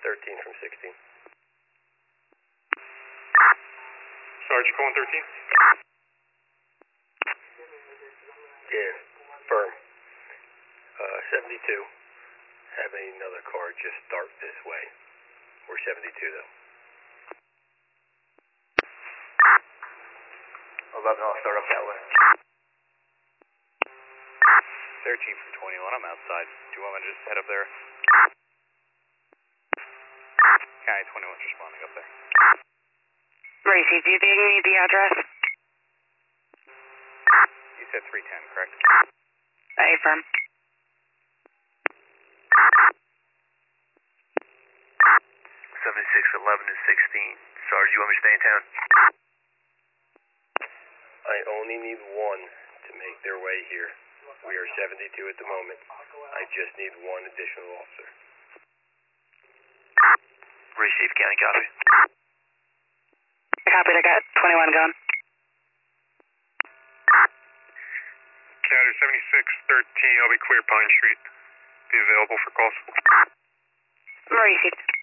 13 from 16. Sarge, calling 13. Yeah, firm. 72. Having another car just start this way. We're 72 though. 11, I'll start up that way. 13 from 21, I'm outside. Do you want me to just head up there? County 21's responding up there. Racy, do you think you need the address? You said 310, correct? Affirm. 76, 11, and 16. Sarge, you want me to stay in town? I only need one to make their way here. We are 72 at the moment. I just need one additional officer. Receive, county copy. Copy, I got 21 gone. County 76, 13, I'll be clear Pine Street. Be available for calls. Racy.